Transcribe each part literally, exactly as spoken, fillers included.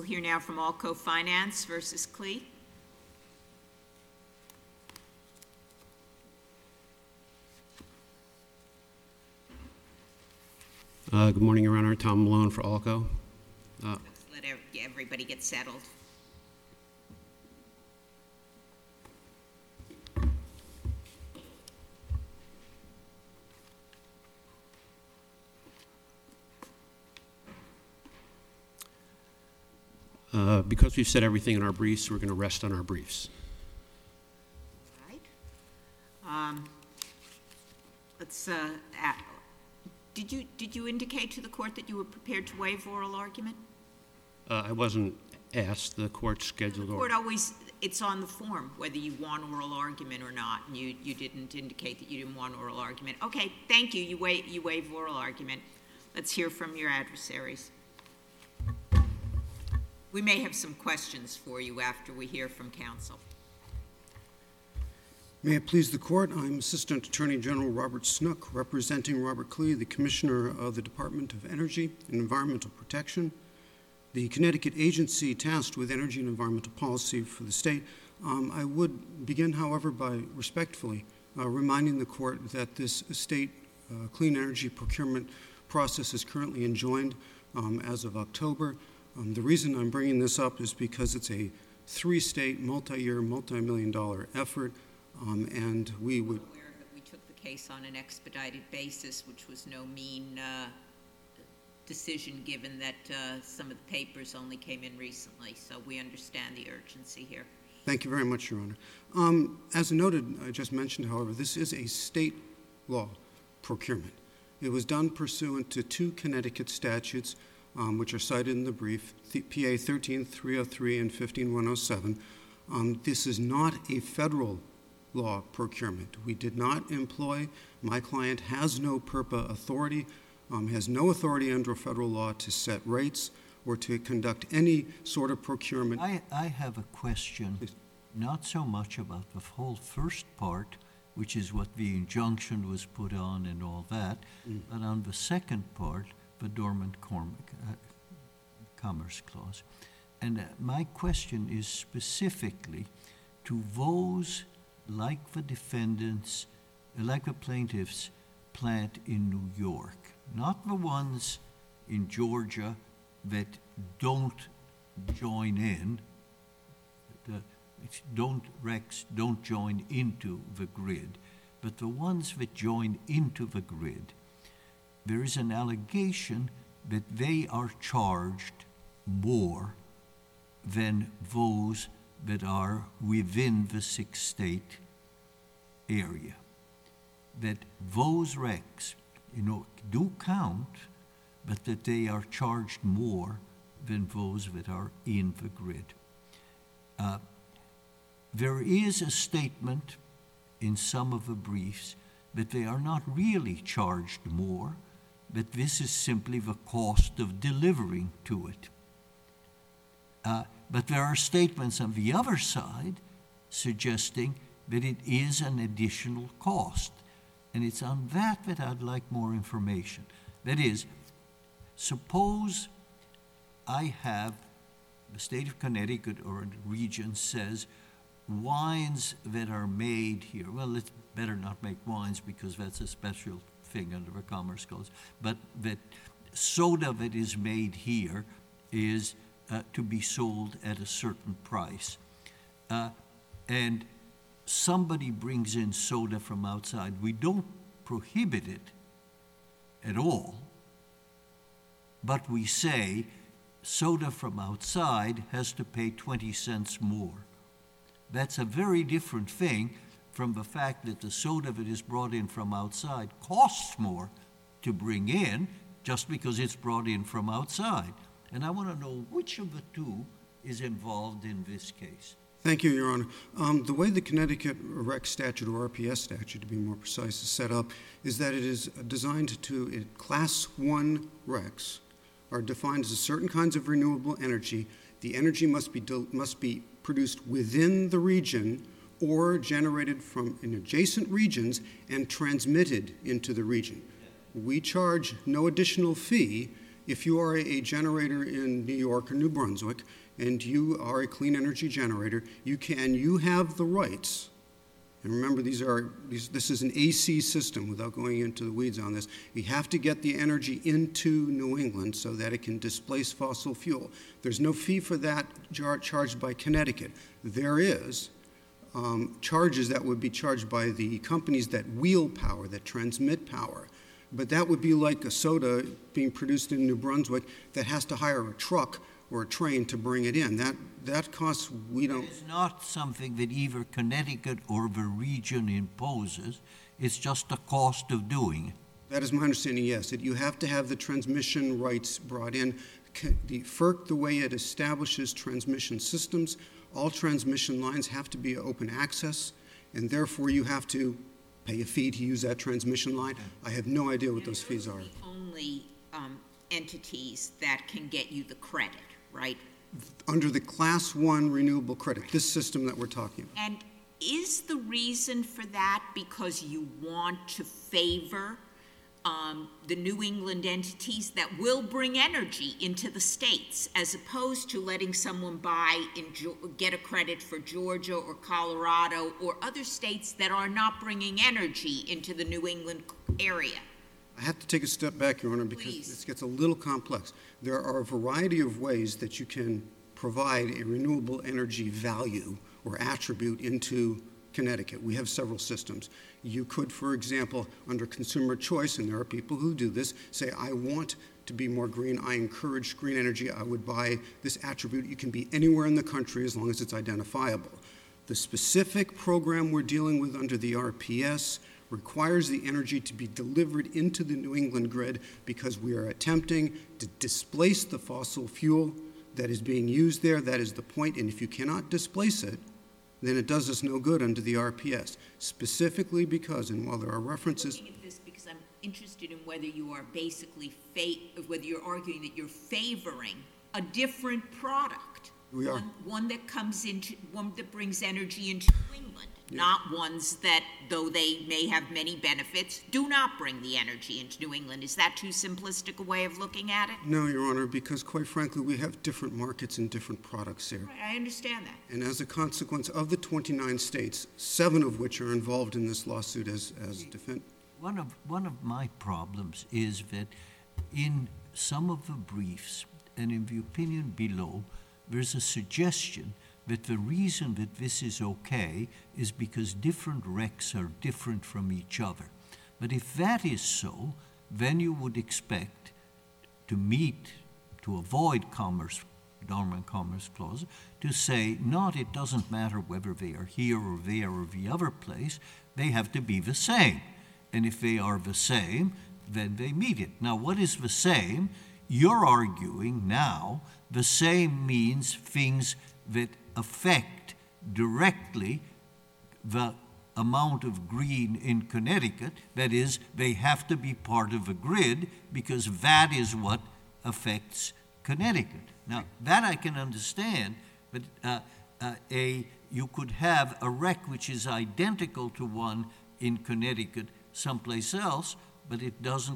We'll hear now from Allco Finance versus Klee. Uh, good morning, Your Honor. Tom Malone for Allco. Uh, Let's let everybody get settled. uh, because we've said everything in our briefs, we're going to rest on our briefs. All right. Um, let's. Uh, add, did you did you indicate to the court that you were prepared to waive oral argument? Uh, I wasn't asked. The court scheduled. The court always, it's on the form whether you want oral argument or not, and you, you didn't indicate that you didn't want oral argument. Okay, thank you. You waive, you waive oral argument. Let's hear from your adversaries. We may have some questions for you after we hear from counsel. May it please the court, I'm Assistant Attorney General Robert Snook, representing Robert Klee, the Commissioner of the Department of Energy and Environmental Protection, the Connecticut agency tasked with energy and environmental policy for the state. Um, I would begin, however, by respectfully uh, reminding the court that this state uh, clean energy procurement process is currently enjoined um, as of October. Um, the reason I'm bringing this up is because it's a three-state, multi-year, multi-million dollar effort, um, and we would... I'm aware that we took the case on an expedited basis, which was no mean uh, decision given that uh, some of the papers only came in recently, so we understand the urgency here. Thank you very much, Your Honor. Um, as noted, I just mentioned, however, this is a state law procurement. It was done pursuant to two Connecticut statutes, um, which are cited in the brief, P A thirteen three oh three and fifteen one oh seven. Um, this is not a federal law procurement. We did not employ, my client has no P E R P A authority, um, has no authority under federal law to set rates or to conduct any sort of procurement. I, I have a question, Please. Not so much about the whole first part, which is what the injunction was put on and all that, mm. but on the second part, the Dormant Cormac, uh, Commerce Clause. And uh, my question is specifically to those like the defendants, uh, like the plaintiffs, plant in New York, not the ones in Georgia that don't join in, the, don't Rex, don't join into the grid, but the ones that join into the grid. There is an allegation that they are charged more than those that are within the six-state area. That those recs, you know, do count, but that they are charged more than those that are in the grid. Uh, there is a statement in some of the briefs that they are not really charged more, that this is simply the cost of delivering to it. Uh, but there are statements on the other side suggesting that it is an additional cost. And it's on that that I'd like more information. That is, suppose I have, the state of Connecticut or a region says, wines that are made here, well, let's better not make wines because that's a special thing under the Commerce Clause, but that soda that is made here is uh, to be sold at a certain price. Uh, and somebody brings in soda from outside. We don't prohibit it at all, but we say soda from outside has to pay twenty cents more. That's a very different thing from the fact that the soda that is brought in from outside costs more to bring in just because it's brought in from outside. And I want to know which of the two is involved in this case. Thank you, Your Honor. Um, the way the Connecticut R E C statute, or R P S statute to be more precise, is set up is that it is designed to, it, class one recs are defined as certain kinds of renewable energy. The energy must be, must be produced within the region or generated from in adjacent regions and transmitted into the region. We charge no additional fee if you are a generator in New York or New Brunswick, and you are a clean energy generator, you can, you have the rights. And remember, these are, these, this is an A C system without going into the weeds on this. You have to get the energy into New England so that it can displace fossil fuel. There's no fee for that jar- charged by Connecticut. There is um, charges that would be charged by the companies that wheel power, that transmit power. But that would be like a soda being produced in New Brunswick that has to hire a truck or a train to bring it in. That that costs, we don't. It's not something that either Connecticut or the region imposes. It's just the cost of doing it. That is my understanding, yes. That you have to have the transmission rights brought in. C- The F E R C, the way it establishes transmission systems, all transmission lines have to be open access, and therefore you have to pay a fee to use that transmission line. I have no idea what those fees are. Those are the only um, entities that can get you the credit, right? Under the Class One renewable credit, this system that we're talking about. And is the reason for that because you want to favor um, the New England entities that will bring energy into the states, as opposed to letting someone buy in get a credit for Georgia or Colorado or other states that are not bringing energy into the New England area? I have to take a step back, Your Honor, because Please. this gets a little complex. There are a variety of ways that you can provide a renewable energy value or attribute into Connecticut. We have several systems. You could, for example, under consumer choice, and there are people who do this, say, I want to be more green, I encourage green energy, I would buy this attribute. You can be anywhere in the country as long as it's identifiable. The specific program we're dealing with under the R P S requires the energy to be delivered into the New England grid because we are attempting to displace the fossil fuel that is being used there. That is the point. And if you cannot displace it, then it does us no good under the R P S. Specifically because, and while there are references... I'm looking at this because I'm interested in whether you are basically, fa- whether you're arguing that you're favoring a different product. We are. One, one that comes into, one that brings energy into New England. Not ones that, though they may have many benefits, do not bring the energy into New England. Is that too simplistic a way of looking at it? No, Your Honor, because quite frankly, we have different markets and different products here. Right, I understand that. And as a consequence of the twenty-nine states, seven of which are involved in this lawsuit as, as defendants. One of, one of my problems is that in some of the briefs and in the opinion below, there's a suggestion that the reason that this is okay is because different recs are different from each other. But if that is so, then you would expect to meet, to avoid commerce, dormant commerce clause, to say, not, it doesn't matter whether they are here or there or the other place, they have to be the same. And if they are the same, then they meet it. Now, what is the same? You're arguing now the same means things that affect directly the amount of green in Connecticut. That is, they have to be part of a grid because that is what affects Connecticut. Now, that I can understand, but uh, uh, a you could have a rec which is identical to one in Connecticut someplace else, but it doesn't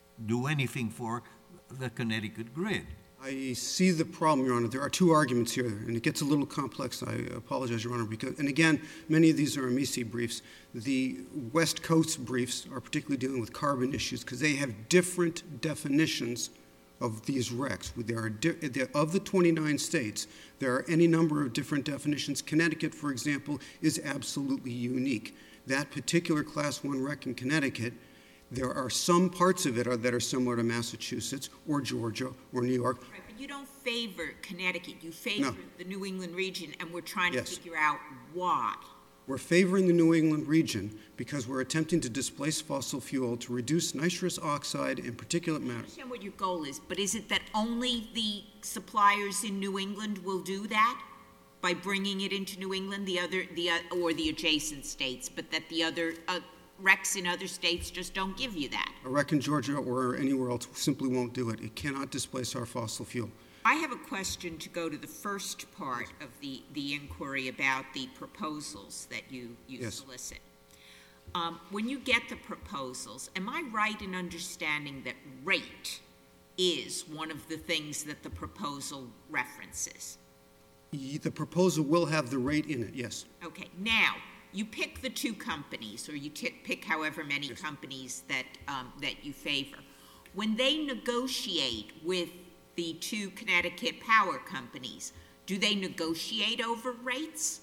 do anything for the Connecticut grid. I see the problem, Your Honor. There are two arguments here, and it gets a little complex. I apologize, Your Honor, because, and again, many of these are Amici briefs. The West Coast briefs are particularly dealing with carbon issues because they have different definitions of these recs. There are di- there, of the twenty-nine states, there are any number of different definitions. Connecticut, for example, is absolutely unique. That particular Class one rec in Connecticut, there are some parts of it are, that are similar to Massachusetts or Georgia or New York. Right, but you don't favor Connecticut. You favor No. the New England region, and we're trying to Yes. figure out why. We're favoring the New England region because we're attempting to displace fossil fuel to reduce nitrous oxide and particulate I matter. understand what your goal is, but is it that only the suppliers in New England will do that by bringing it into New England, the other, the uh, or the adjacent states, but that the other uh, recs in other states just don't give you that? A rec in Georgia or anywhere else simply won't do it. It cannot displace our fossil fuel. I have a question to go to the first part of the, the inquiry about the proposals that you, you Yes. solicit. Um, when you get the proposals, am I right in understanding that rate is one of the things that the proposal references. Y- The proposal will have the rate in it, yes. Okay, now, you pick the two companies, or you t- pick however many companies that, um, that you favor. When they negotiate with the two Connecticut power companies, do they negotiate over rates?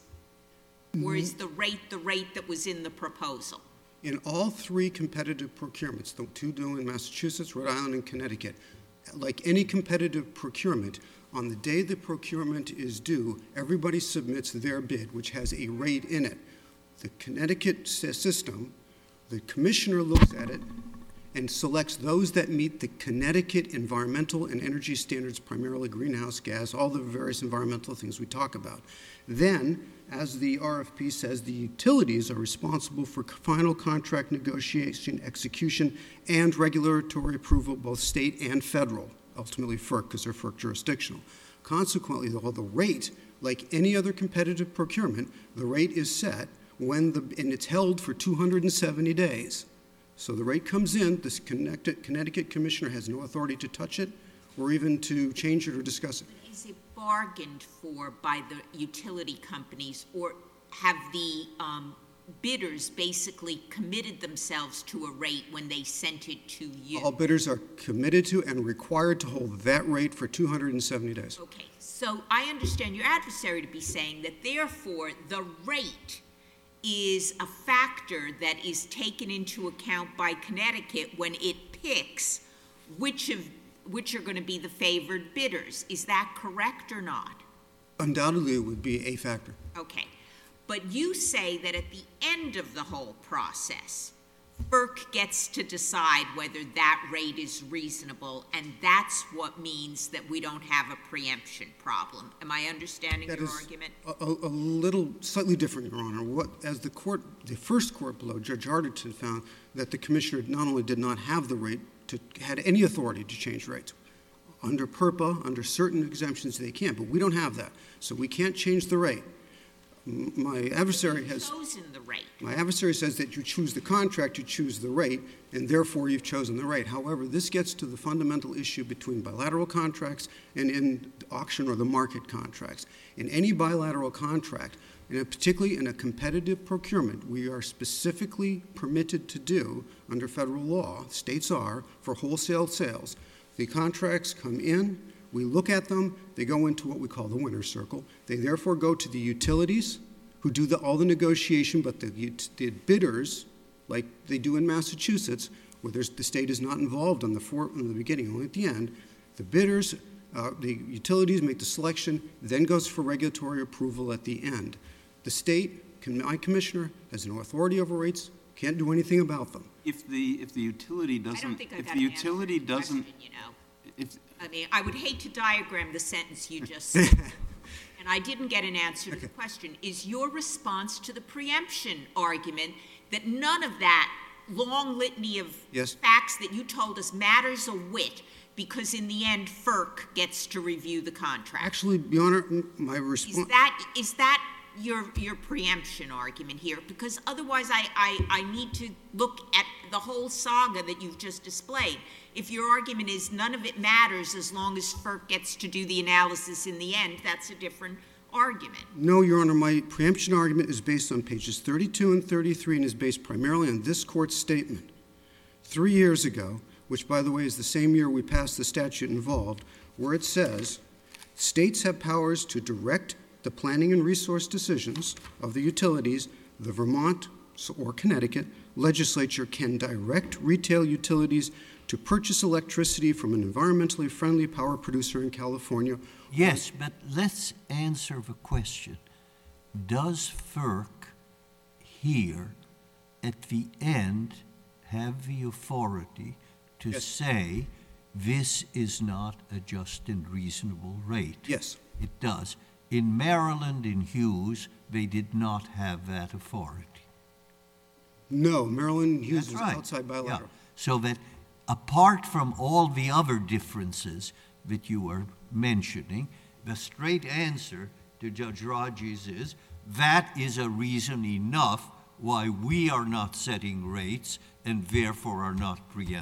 Or is the rate the rate that was in the proposal? In all three competitive procurements, the two due in Massachusetts, Rhode Island, and Connecticut, like any competitive procurement, on the day the procurement is due, everybody submits their bid, which has a rate in it. The Connecticut s- system, the commissioner looks at it and selects those that meet the Connecticut environmental and energy standards, primarily greenhouse gas, all the various environmental things we talk about. Then, as the R F P says, the utilities are responsible for final contract negotiation, execution, and regulatory approval, both state and federal, ultimately FERC, because they're FERC jurisdictional. Consequently, though, the rate, like any other competitive procurement, the rate is set when the, and it's held for two hundred seventy days. So the rate comes in, this Connecticut, Connecticut commissioner has no authority to touch it or even to change it or discuss it. Is it bargained for by the utility companies, or have the um, bidders basically committed themselves to a rate when they sent it to you? All bidders are committed to and required to hold that rate for two hundred seventy days. Okay, so I understand your adversary to be saying that therefore the rate is a factor that is taken into account by Connecticut when it picks which of which are going to be the favored bidders. Is that correct or not? Undoubtedly, it would be a factor. Okay. But you say that at the end of the whole process, FERC gets to decide whether that rate is reasonable, and that's what means that we don't have a preemption problem. Am I understanding That your is argument? a, a, a little slightly different, Your Honor. What, as the court, the first court below, Judge Arterton found that the commissioner not only did not have the rate, to, had any authority to change rates. Under PURPA, under certain exemptions, they can, but we don't have that. So we can't change the rate. M- My adversary has... Chosen the rate. My adversary says that you choose the contract, you choose the rate, and therefore you've chosen the rate. However, this gets to the fundamental issue between bilateral contracts and in auction or the market contracts. In any bilateral contract, and particularly in a competitive procurement, we are specifically permitted to do, under federal law, states are, for wholesale sales. The contracts come in, we look at them, they go into what we call the winner's circle. They therefore go to the utilities, who do the, all the negotiation, but the, the bidders, like they do in Massachusetts, where there's, the state is not involved on the, for, in the beginning, only at the end, the bidders, uh, the utilities make the selection, then goes for regulatory approval at the end. The state, my commissioner, has no authority over rates, can't do anything about them. If the, if the utility I don't doesn't, think I if got the an answer utility to the doesn't, question, you know. if, I mean, I would hate to diagram the sentence you just said, and I didn't get an answer to the question. Is your response to the preemption argument that none of that long litany of Yes. facts that you told us matters a whit, because in the end, FERC gets to review the contract? Actually, Your Honor, my Is response... that, is that your, your preemption argument here? Because otherwise I, I, I need to look at the whole saga that you've just displayed. If your argument is none of it matters as long as FERC gets to do the analysis in the end, that's a different argument. No, Your Honor, my preemption argument is based on pages thirty-two and thirty-three and is based primarily on this court's statement. Three years ago, which, by the way, is the same year we passed the statute involved, where it says, states have powers to direct the planning and resource decisions of the utilities. The Vermont or Connecticut legislature can direct retail utilities to purchase electricity from an environmentally friendly power producer in California. Yes, but let's answer the question. Does FERC here, at the end, have the authority to Yes. say this is not a just and reasonable rate? Yes. It does. In Maryland, in Hughes, they did not have that authority. No, Maryland Hughes That's was right. outside bilateral. Yeah. So that apart from all the other differences that you are mentioning, the straight answer to Judge Raji's is that is a reason enough why we are not setting rates and therefore are not preempted.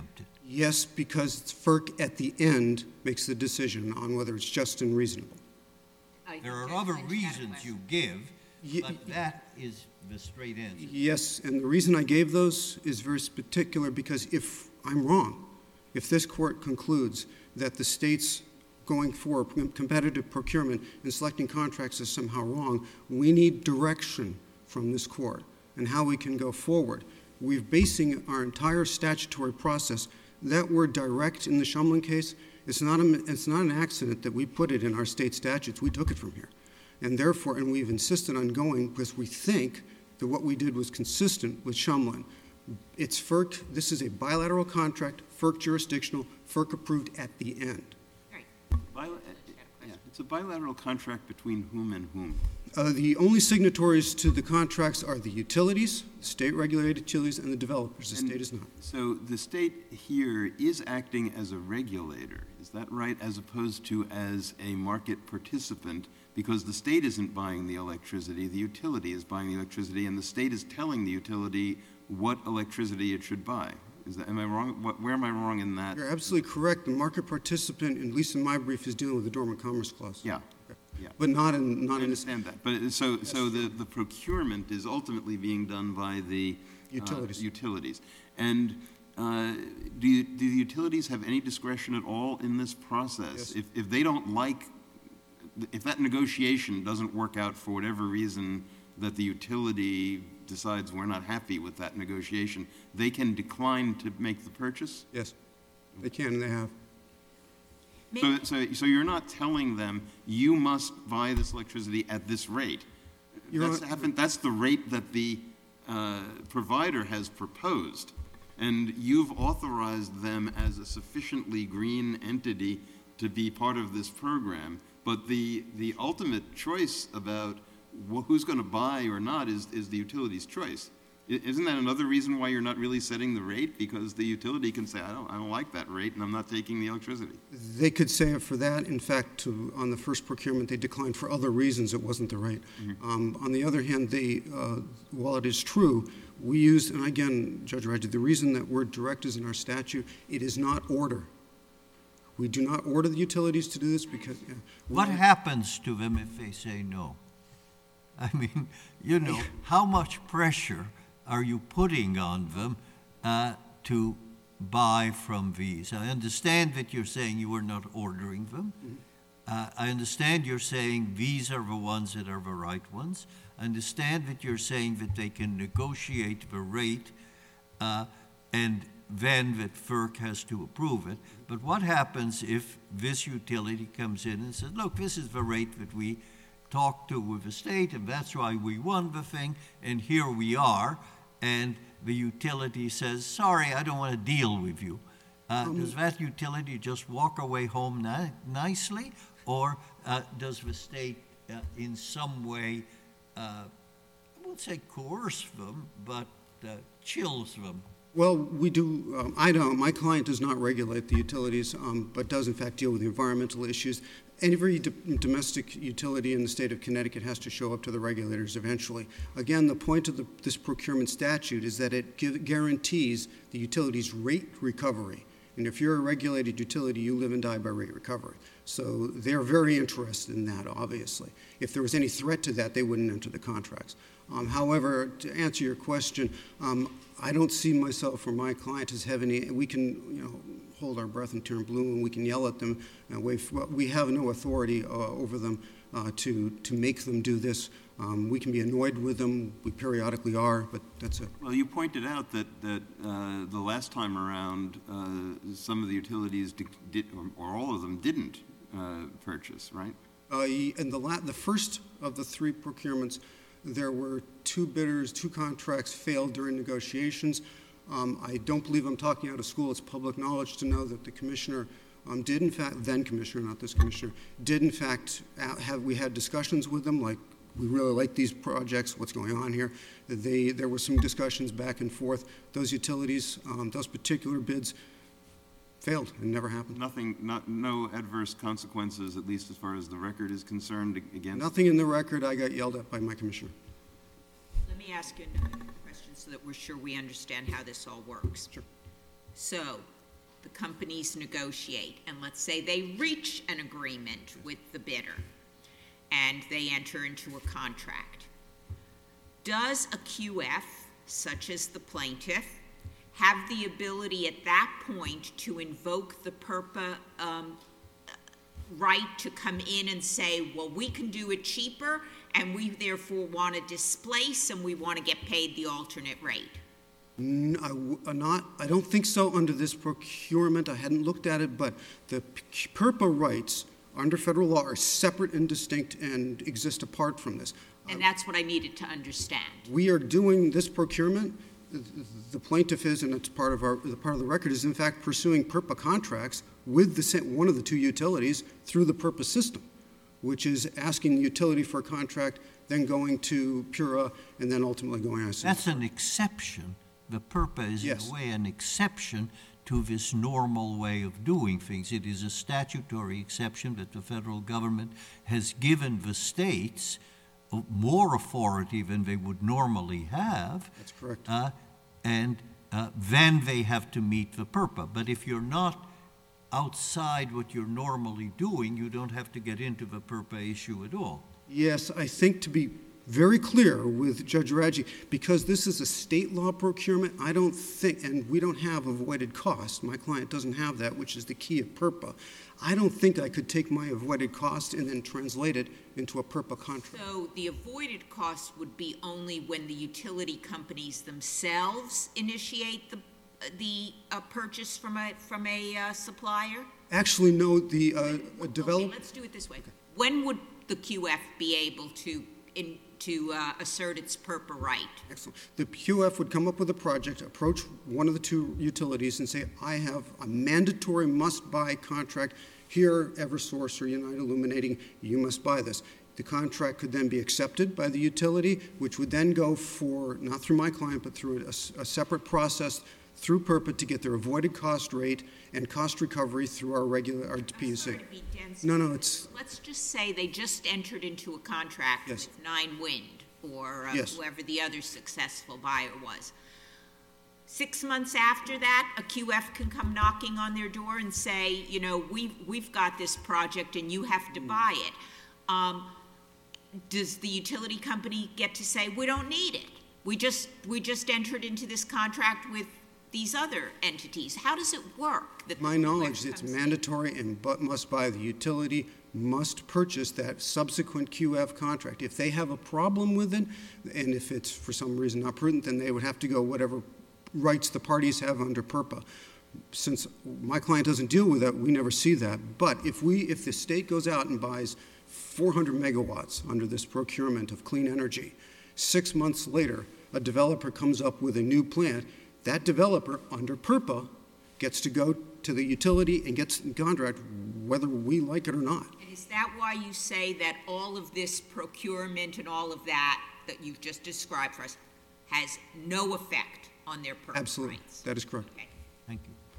Yes, because it's FERC at the end makes the decision on whether it's just and reasonable. I think There are Judge other Lynch had a reasons question. you give, Ye- but that is the straight answer. Yes, and the reason I gave those is very particular because if I'm wrong, if this court concludes that the state's going for competitive procurement and selecting contracts is somehow wrong, we need direction from this court and how we can go forward. We're basing our entire statutory process. That word direct in the Shumlin case, it's not, a, it's not an accident that we put it in our state statutes. We took it from here. And therefore, and we've insisted on going because we think that what we did was consistent with Shumlin. It's FERC, this is a bilateral contract, FERC jurisdictional, FERC approved at the end. Right. Bila- yeah, it's a bilateral contract between whom and whom? Uh, the only signatories to the contracts are the utilities, state-regulated utilities, and the developers. The And state is not. So the state here is acting as a regulator, is that right, as opposed to as a market participant, because the state isn't buying the electricity, the utility is buying the electricity, and the state is telling the utility what electricity it should buy. Is that, am I wrong? What, where am I wrong in that? You're absolutely correct. The market participant, at least in my brief, is dealing with the Dormant Commerce Clause. Yeah, yeah. But not in, not I in this. understand that, but it- so, so the, the procurement is ultimately being done by the uh, Utilities. utilities. And uh, do, you, do the utilities have any discretion at all in this process? Yes. If, if they don't like, if that negotiation doesn't work out for whatever reason that the utility decides we're not happy with that negotiation, they can decline to make the purchase? Yes, they can and they have. So, so, so you're not telling them you must buy this electricity at this rate. You're That's, not- happened, that's the rate that the uh, provider has proposed, and you've authorized them as a sufficiently green entity to be part of this program. But the the ultimate choice about wh- who's going to buy or not is is the utility's choice. I- Isn't that another reason why you're not really setting the rate? Because the utility can say, I don't, I don't like that rate, and I'm not taking the electricity. They could say it for that. In fact, to, on the first procurement, they declined for other reasons. It wasn't the rate. Um, on the other hand, they, uh, while it is true, we use, and again, Judge Reggie, the reason that word direct is in our statute, it is not order. We do not order the utilities to do this because. Yeah, What we- happens to them if they say no? I mean, you know, how much pressure are you putting on them uh, to buy from these? I understand that you're saying you are not ordering them. Uh, I understand you're saying these are the ones that are the right ones. I understand that you're saying that they can negotiate the rate uh, and then that FERC has to approve it. But what happens if this utility comes in and says, look, this is the rate that we talked to with the state, and that's why we won the thing, and here we are, and the utility says, sorry, I don't want to deal with you. Uh, does that utility just walk away home ni- nicely, or uh, does the state uh, in some way, uh, I won't say coerce them, but uh, chills them? Well, we do, um, I don't, my client does not regulate the utilities, um, but does in fact deal with the environmental issues. Every d- domestic utility in the state of Connecticut has to show up to the regulators eventually. Again, the point of the, this procurement statute is that it give, guarantees the utility's rate recovery. And if you're a regulated utility, you live and die by rate recovery. So they're very interested in that, obviously. If there was any threat to that, they wouldn't enter the contracts. Um, however, to answer your question, um, I don't see myself or my client as having any, we can, you know, hold our breath and turn blue, and we can yell at them. And we we have no authority uh, over them uh, to to make them do this. Um, we can be annoyed with them. We periodically are, but that's it. Well, you pointed out that, that uh, the last time around, uh, some of the utilities did, did or, or all of them didn't uh, purchase, right? Uh, and the la- the first of the three procurements, there were two bidders, two contracts failed during negotiations. Um, I don't believe I'm talking out of school. It's public knowledge to know that the commissioner um, did, in fact, then commissioner, not this commissioner, did in fact have, we had discussions with them, like, we really like these projects, what's going on here. They, there were some discussions back and forth. Those utilities, um, those particular bids failed and never happened. Nothing, not, no adverse consequences, at least as far as the record is concerned, against? Nothing in the record. I got yelled at by my commissioner. Let me ask you another question so that we're sure we understand how this all works. Sure. So, the companies negotiate, and let's say they reach an agreement with the bidder, and they enter into a contract. Does a Q F, such as the plaintiff, have the ability at that point to invoke the PURPA um, right to come in and say, well, we can do it cheaper, and we therefore want to displace, and we want to get paid the alternate rate? N- I w- uh, not, I don't think so under this procurement. I hadn't looked at it, but the P- PURPA rights under federal law are separate and distinct and exist apart from this. And that's what I needed to understand. We are doing this procurement. The plaintiff is, and it's part of our the part of the record, is in fact pursuing PURPA contracts with the sa- one of the two utilities through the PURPA system, which is asking the utility for a contract, then going to PURA, and then ultimately going to. That's an exception. The PURPA is Yes. in a way an exception to this normal way of doing things. It is a statutory exception that the federal government has given the states more authority than they would normally have. That's correct. Uh, and uh, then they have to meet the PURPA. But if you're not outside what you're normally doing, you don't have to get into the PURPA issue at all. Yes, I think to be very clear with Judge Radji, because this is a state law procurement, I don't think, and we don't have avoided cost. My client doesn't have that, which is the key of PURPA. I don't think I could take my avoided cost and then translate it into a PURPA contract. So the avoided cost would be only when the utility companies themselves initiate the the uh, purchase from a from a uh, supplier? Actually, no, the uh, Okay, develop. let's do it this way. When would the Q F be able to in, to uh, assert its PURPA right? Excellent. The Q F would come up with a project, approach one of the two utilities and say, I have a mandatory must-buy contract. Here, Eversource or United Illuminating, you must buy this. The contract could then be accepted by the utility, which would then go for, not through my client, but through a, a separate process through PURPA to get their avoided cost rate and cost recovery through our regular, our P U C. I'm sorry to be dense. No, no, it's, Let's just say they just entered into a contract Yes. with Nine Wind or uh, Yes. whoever the other successful buyer was. Six months after that, a Q F can come knocking on their door and say, you know, we've, we've got this project and you have to buy it. Um, does the utility company get to say, we don't need it? We just, we just entered into this contract with these other entities. How does it work? that the my Q F knowledge, it's comes in? mandatory and but must buy. The utility must purchase that subsequent Q F contract. If they have a problem with it, and if it's for some reason not prudent, then they would have to go whatever rights the parties have under PURPA. Since my client doesn't deal with that, we never see that. But if we, if the state goes out and buys four hundred megawatts under this procurement of clean energy, six months later, a developer comes up with a new plant, that developer under PURPA gets to go to the utility and gets the contract whether we like it or not. And is that why you say that all of this procurement and all of that that you've just described for us has no effect on their PURPA Absolutely, rights? that is correct. Okay. Thank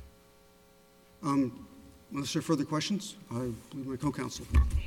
you. Um, unless there are further questions, I believe my co-counsel.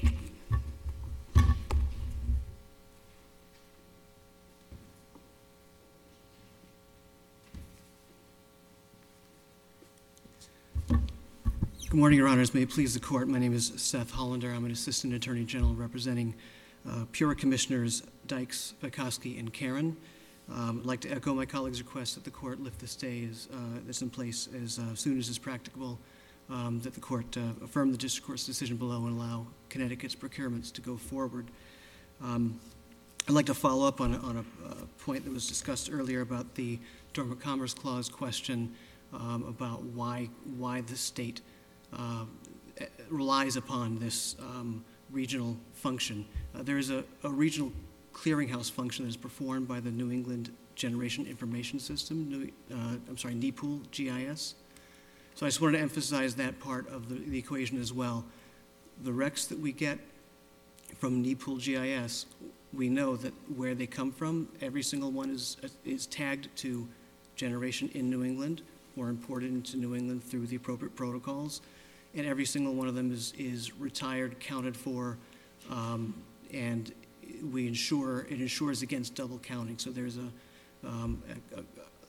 Good morning, Your Honors. May it please the Court. My name is Seth Hollander. I'm an Assistant Attorney General representing uh, PURA Commissioners Dykes, Vikoski, and Karen. Um, I'd like to echo my colleague's request that the Court lift the stay as, uh, that's in place as uh, soon as is practicable, um, that the Court uh, affirm the District Court's decision below and allow Connecticut's procurements to go forward. Um, I'd like to follow up on a, on a uh, point that was discussed earlier about the Dormant Commerce Clause question um, about why, why the state uh, relies upon this um, regional function. Uh, there is a, a regional clearinghouse function that is performed by the New England Generation Information System, New, uh, I'm sorry, NEPOOL G I S. So I just wanted to emphasize that part of the, the equation as well. The recs that we get from NEPOOL G I S, we know that where they come from, every single one is, is tagged to generation in New England or imported into New England through the appropriate protocols. And every single one of them is, is retired, counted for, um, and we ensure, it ensures against double counting. So there's a, um, a,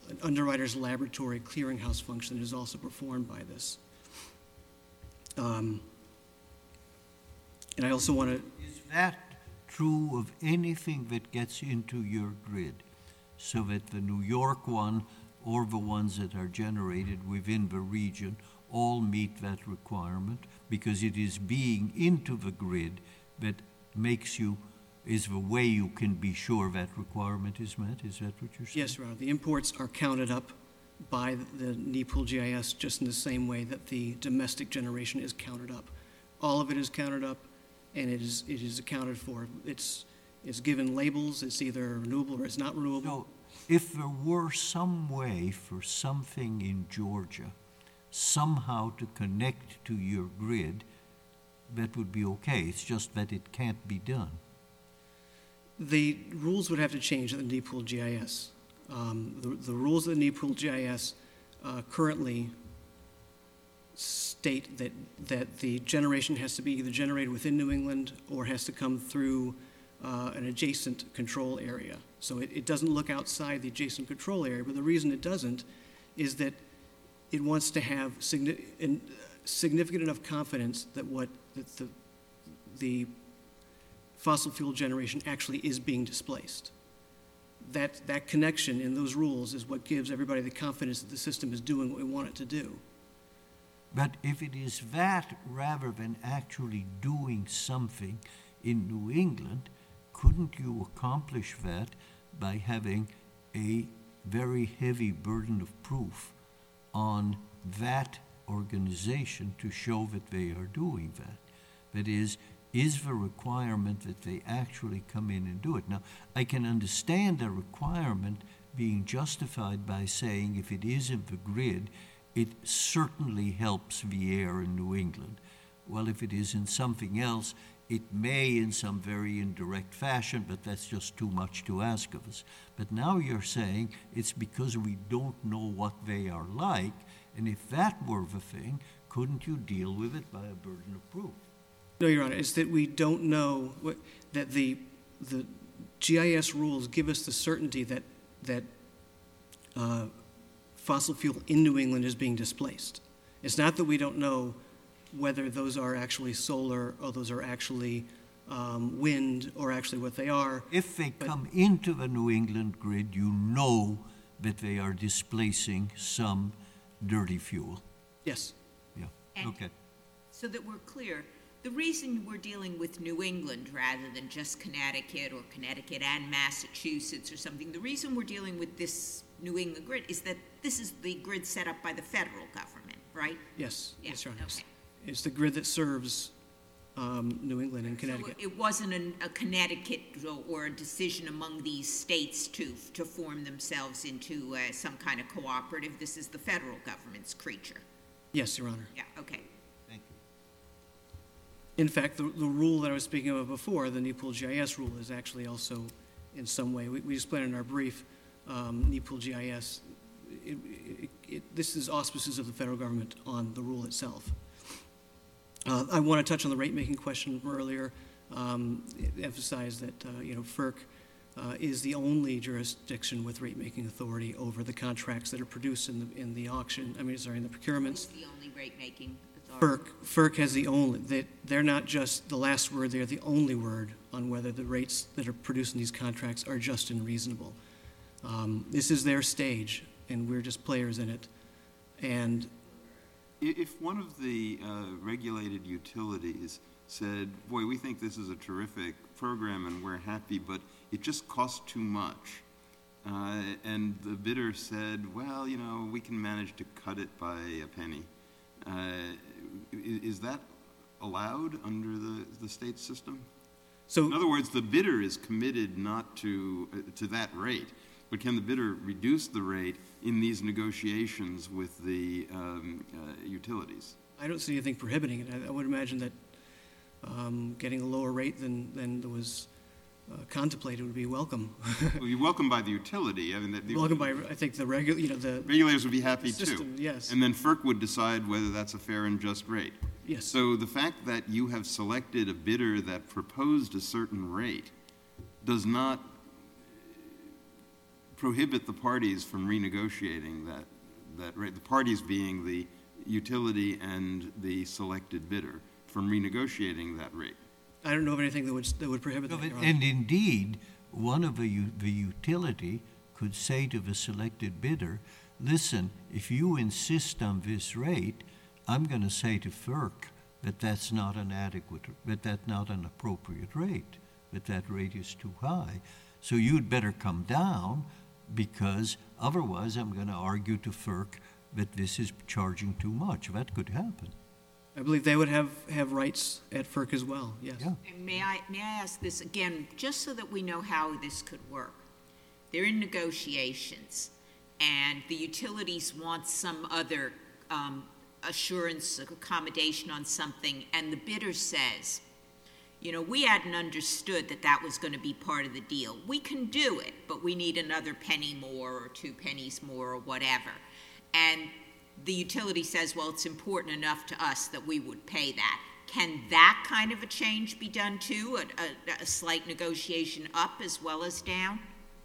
an underwriter's laboratory clearinghouse function that is also performed by this. Um, and I also want to... Is that true of anything that gets into your grid? So that the New York one or the ones that are generated within the region all meet that requirement? Because it is being into the grid that makes you, is the way you can be sure that requirement is met? Is that what you're saying? Yes, Your Honor. The imports are counted up by the N E P O O L G I S just in the same way that the domestic generation is counted up. All of it is counted up, and it is it is accounted for. It's it's given labels. It's either renewable or it's not renewable. So, if there were some way for something in Georgia somehow to connect to your grid, that would be okay. It's just that it can't be done. The rules would have to change at the N E P O O L G I S. Um, the, the rules of the N E P O O L G I S uh, currently state that, that the generation has to be either generated within New England or has to come through uh, an adjacent control area. So it, it doesn't look outside the adjacent control area, but the reason it doesn't is that it wants to have signi- in, uh, significant enough confidence that what that the, the fossil fuel generation actually is being displaced. That, that connection in those rules is what gives everybody the confidence that the system is doing what we want it to do. But if it is that rather than actually doing something in New England, couldn't you accomplish that by having a very heavy burden of proof on that organization to show that they are doing that? That is, is the requirement that they actually come in and do it. Now, I can understand a requirement being justified by saying if it is in the grid, it certainly helps the air in New England. Well, if it is in something else, it may in some very indirect fashion, but that's just too much to ask of us. But now you're saying it's because we don't know what they are like, and if that were the thing, couldn't you deal with it by a burden of proof? No, Your Honor, it's that we don't know what, that the the G I S rules give us the certainty that that uh, fossil fuel in New England is being displaced. It's not that we don't know whether those are actually solar or those are actually um, wind or actually what they are. If they but, come into the New England grid, you know that they are displacing some dirty fuel. Yes. Yeah. And okay. So that we're clear, the reason we're dealing with New England rather than just Connecticut or Connecticut and Massachusetts or something, the reason we're dealing with this New England grid is that this is the grid set up by the federal government, right? Yes. Yeah, Yes, Your Honor. okay. It's the grid that serves um, New England and Connecticut. So it wasn't an, a Connecticut or a decision among these states to to form themselves into uh, some kind of cooperative. This is the federal government's creature. Yes, Your Honor. Yeah, okay. Thank you. In fact, the, the rule that I was speaking of before, the N E P O O L G I S rule, is actually also in some way, we, we explained in our brief, um, N E P O O L G I S, it, it, it, this is auspices of the federal government on the rule itself. Uh, I want to touch on the rate-making question from earlier, um, emphasize that, uh, you know, FERC uh, is the only jurisdiction with rate-making authority over the contracts that are produced in the, in the auction, I mean, sorry, in the procurements. It's the only rate-making authority. FERC, FERC has the only, that they're not just the last word, they're the only word on whether the rates that are produced in these contracts are just and reasonable. Um, this is their stage, and we're just players in it. And If one of the uh, regulated utilities said, boy, we think this is a terrific program and we're happy, but it just costs too much, uh, and the bidder said, well, you know, we can manage to cut it by a penny, uh, is that allowed under the, the state system? so, In other words, the bidder is committed not to, uh, to that rate, but can the bidder reduce the rate in these negotiations with the um, uh, utilities? I don't see anything prohibiting it. I, I would imagine that um, getting a lower rate than, than was uh, contemplated would be welcome. Well, you're welcomed by the utility. I mean, the, the Welcome by, I think, the regular, you know, the regulators would be happy system, too. yes. And then FERC would decide whether that's a fair and just rate. Yes. So the fact that you have selected a bidder that proposed a certain rate does not prohibit the parties from renegotiating that, that rate, the parties being the utility and the selected bidder, from renegotiating that rate? I don't know of anything that would, that would prohibit that, Your Honor. And indeed, one of the, u- the utility could say to the selected bidder, listen, if you insist on this rate, I'm going to say to FERC that that's not an adequate, that that's not an appropriate rate, that that rate is too high. So you'd better come down, because otherwise I'm going to argue to FERC that this is charging too much. That could happen. I believe they would have, have rights at FERC as well, yes. Yeah. And may I, may I ask this again, just so that we know how this could work? They're in negotiations, and the utilities want some other um, assurance, accommodation on something, and the bidder says, you know, we hadn't understood that that was going to be part of the deal. We can do it, but we need another penny more or two pennies more or whatever. And the utility says, well, it's important enough to us that we would pay that. Can that kind of a change be done too, a, a, a slight negotiation up as well as down?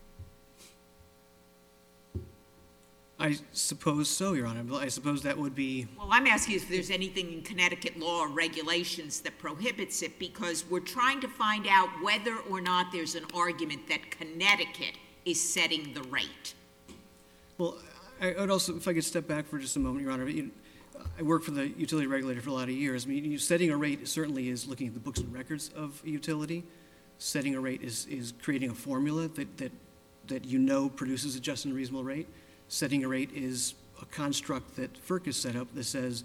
I suppose so, Your Honor. I suppose that would be, Well, I'm asking if there's anything in Connecticut law or regulations that prohibits it, because we're trying to find out whether or not there's an argument that Connecticut is setting the rate. well, I would also, if I could step back for just a moment, Your Honor. You, I worked for the utility regulator for a lot of years. I mean, you, setting a rate certainly is looking at the books and records of a utility. Setting a rate is, is creating a formula that, that, that you know produces a just and reasonable rate. Setting a rate is a construct that FERC has set up that says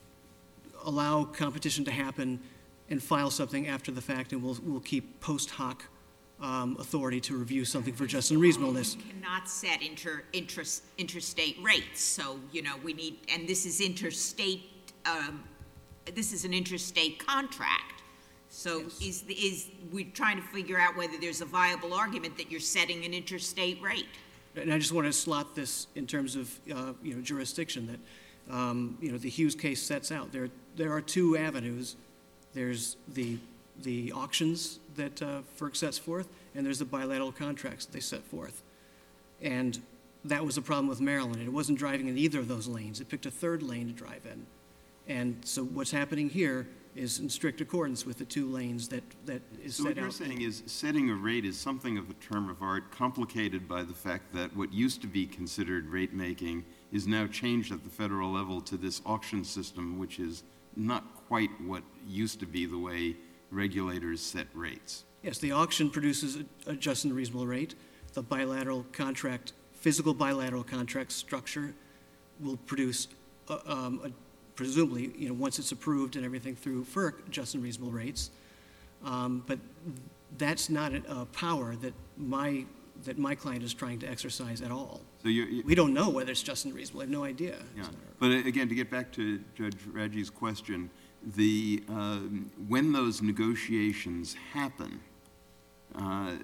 allow competition to happen and file something after the fact, and we'll, we'll keep post hoc um, authority to review something for just and reasonableness. You cannot set inter, interest, interstate rates, so, you know, we need, and this is interstate, um, this is an interstate contract. So Yes. is, is, we're trying to figure out whether there's a viable argument that you're setting an interstate rate. And I just want to slot this in terms of, uh, you know, jurisdiction that, um, you know, the Hughes case sets out. There, there are two avenues. There's the, the auctions that uh, FERC sets forth, and there's the bilateral contracts that they set forth. And that was the problem with Maryland. It wasn't driving in either of those lanes. It picked a third lane to drive in. And so what's happening here is in strict accordance with the two lanes that, that is So set what you're out. saying is setting a rate is something of a term of art, complicated by the fact that what used to be considered rate making is now changed at the federal level to this auction system, which is not quite what used to be the way regulators set rates. Yes, the auction produces a, a just and reasonable rate. The bilateral contract, physical bilateral contract structure will produce, a, um, a, presumably, you know, once it's approved and everything through FERC, just and reasonable rates. Um, but that's not a, a power that my that my client is trying to exercise at all. So you, you We don't know whether it's just and reasonable. I have no idea. yeah. But uh, again, to get back to Judge Radji's question, the um, when those negotiations happen, uh,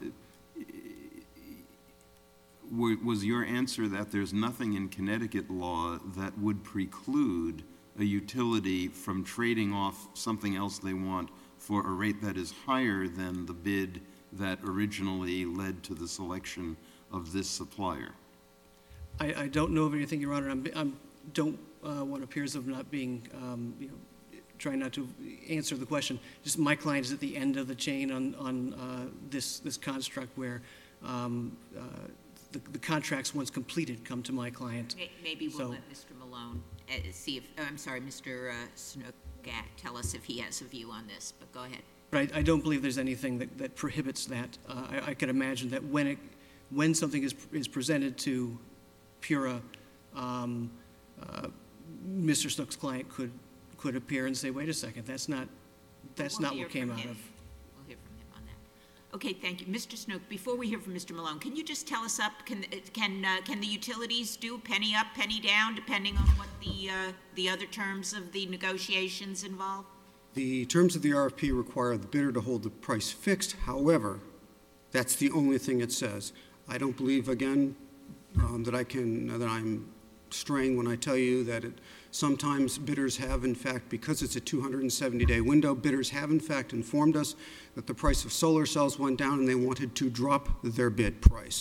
w- was your answer that there's nothing in Connecticut law that would preclude a utility from trading off something else they want for a rate that is higher than the bid that originally led to the selection of this supplier? I, I don't know of anything, Your Honor. I'm, I'm don't uh, want to appear as of not being, um, you know, trying not to answer the question. Just my client is at the end of the chain on on uh, this this construct where um, uh, the, the contracts, once completed, come to my client. May- Maybe we'll So- let Mister Malone uh, see if, oh, I'm sorry, Mister Uh, Snook, uh, tell us if he has a view on this, but go ahead. But I, I don't believe there's anything that, that prohibits that. Uh, I, I could imagine that when it when something is is presented to Pura, um, uh, Mister Snook's client could could appear and say, "Wait a second, that's not that's We'll not hear what came from out him. of." We'll hear from him on that. Okay, thank you. Mister Snook, before we hear from Mister Malone, can you just tell us up, can, can, uh, can the utilities do penny up, penny down, depending on what the, uh, the other terms of the negotiations involve? The terms of the R F P require the bidder to hold the price fixed. However, that's the only thing it says. I don't believe, again, um, that I can, that I'm straying when I tell you that it, sometimes bidders have, in fact, because it's a two hundred seventy day window, bidders have, in fact, informed us that the price of solar cells went down and they wanted to drop their bid price.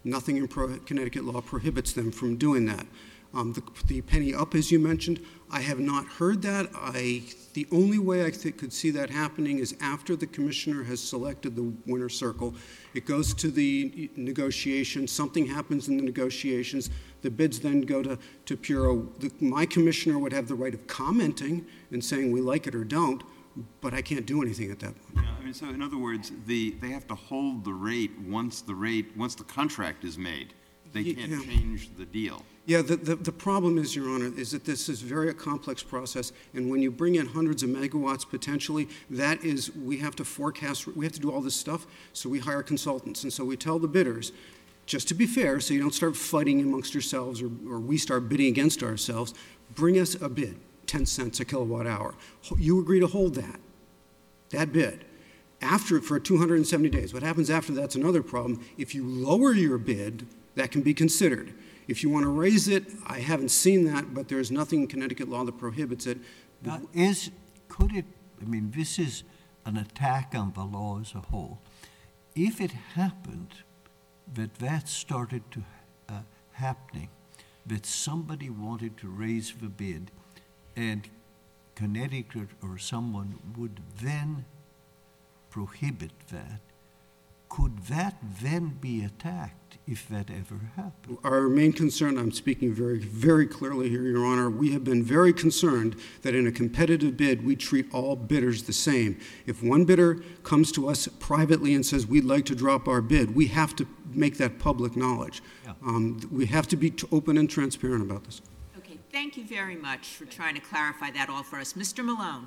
Nothing in Pro- Connecticut law prohibits them from doing that. Um, the, the penny up, as you mentioned, I have not heard that. I, the only way I th- could see that happening is after the commissioner has selected the winner circle. It goes to the negotiations. Something happens in the negotiations. The bids then go to, to Puro. The, my commissioner would have the right of commenting and saying we like it or don't, but I can't do anything at that point. Yeah, I mean, so in other words, the, they have to hold the rate once the rate, once the contract is made. They Ye- can't yeah. change the deal. Yeah, the, the, the problem is, Your Honor, is that this is very a complex process, and when you bring in hundreds of megawatts potentially, that is, we have to forecast, we have to do all this stuff, so we hire consultants. And so we tell the bidders, just to be fair, so you don't start fighting amongst yourselves or, or we start bidding against ourselves, bring us a bid, ten cents a kilowatt hour. You agree to hold that, that bid. After, for two hundred seventy days. What happens after that's another problem. If you lower your bid, that can be considered. If you want to raise it, I haven't seen that, but there's nothing in Connecticut law that prohibits it. Now, is, could it, I mean, this is an attack on the law as a whole. If it happened that that started to uh, happening, that somebody wanted to raise the bid and Connecticut or someone would then prohibit that, could that then be attacked if that ever happened? Our main concern, I'm speaking very, very clearly here, Your Honor, we have been very concerned that in a competitive bid, we treat all bidders the same. If one bidder comes to us privately and says, we'd like to drop our bid, we have to make that public knowledge. Yeah. Um, we have to be t- open and transparent about this. Okay, thank you very much for trying to clarify that all for us. Mister Malone.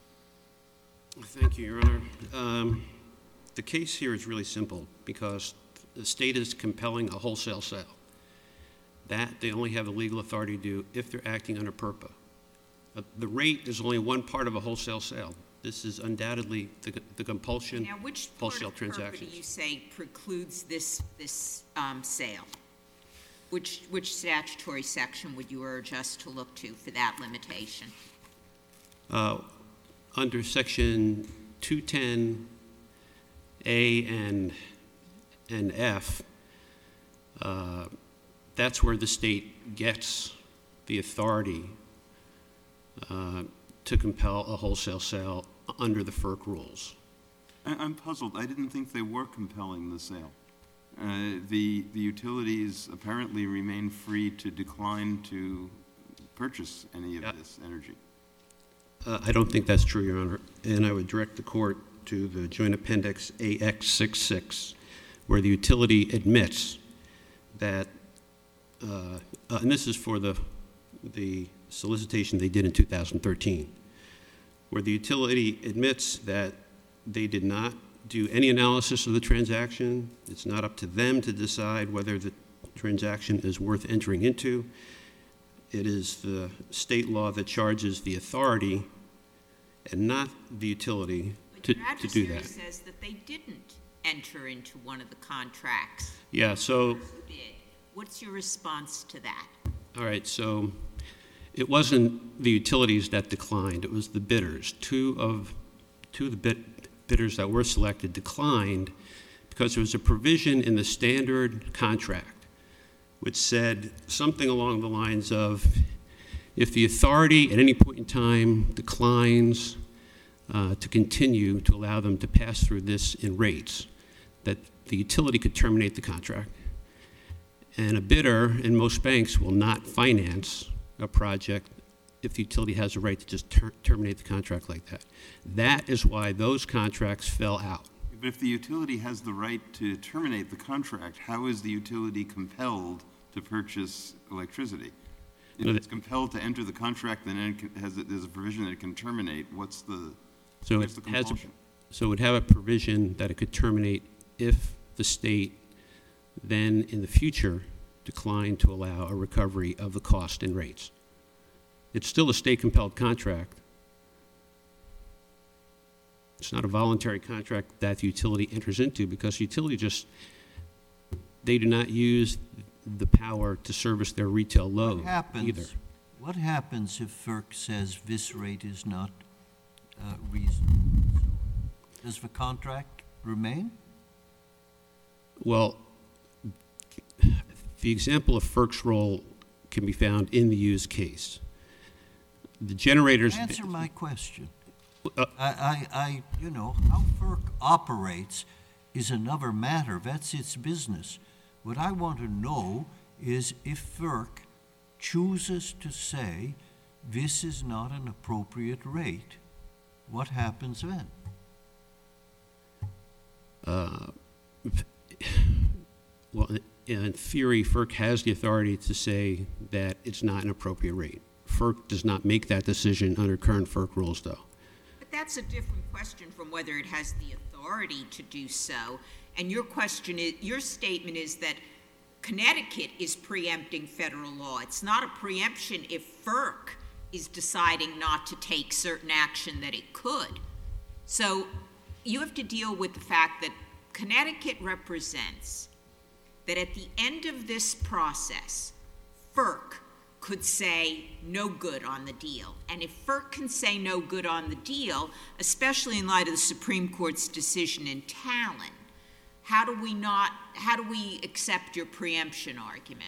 Thank you, Your Honor. Um, the case here is really simple because the state is compelling a wholesale sale. That they only have the legal authority to do if they're acting under PURPA. But the rate is only one part of a wholesale sale. This is undoubtedly the, the compulsion Now, which part wholesale of PURPA do transactions. you say precludes this, this um, sale? Which, which statutory section would you urge us to look to for that limitation? Uh, under section two ten A and, and F, uh, that's where the state gets the authority uh, to compel a wholesale sale under the FERC rules. I- I'm puzzled. I didn't think they were compelling the sale. Uh, the, the utilities apparently remain free to decline to purchase any of Yeah. this energy. Uh, I don't think that's true, Your Honor, and I would direct the court to the Joint Appendix A X sixty-six, where the utility admits that, uh, uh, and this is for the, the solicitation they did in two thousand thirteen, where the utility admits that they did not do any analysis of the transaction. It's not up to them to decide whether the transaction is worth entering into. It is the state law that charges the authority and not the utility to, But your to do adversary that. says that they didn't enter into one of the contracts. Yeah, so, Who did? What's your response to that? all right, so it wasn't the utilities that declined, it was the bidders. Two of, two of the bid, bidders that were selected declined because there was a provision in the standard contract which said something along the lines of, if the authority at any point in time declines uh, to continue to allow them to pass through this in rates, that the utility could terminate the contract. And a bidder in most banks will not finance a project if the utility has a right to just ter- terminate the contract like that. That is why those contracts fell out. But if the utility has the right to terminate the contract, how is the utility compelled to purchase electricity? If No, it's compelled to enter the contract, then it can, has, there's a provision that it can terminate. What's the, So what's it the has, a, compulsion? so it would have a provision that it could terminate if the state then in the future declined to allow a recovery of the cost and rates. It's still a state-compelled contract. It's not a voluntary contract that the utility enters into because the utility just, they do not use the power to service their retail load What happens, either. what happens if FERC says this rate is not uh, reasonable? Does the contract remain? Well, the example of FERC's role can be found in the Hughes case. The generators... Answer my question. Uh, I, I, I, you know, how FERC operates is another matter. That's its business. What I want to know is if FERC chooses to say this is not an appropriate rate, what happens then? Uh, well, in theory, FERC has the authority to say that it's not an appropriate rate. FERC does not make that decision under current FERC rules, though. But that's a different question from whether it has the authority to do so. And your question is, your statement is that Connecticut is preempting federal law. It's not a preemption if FERC is deciding not to take certain action that it could. So you have to deal with the fact that Connecticut represents that at the end of this process, FERC could say no good on the deal. And if FERC can say no good on the deal, especially in light of the Supreme Court's decision in Talon, how do we not, how do we accept your preemption argument?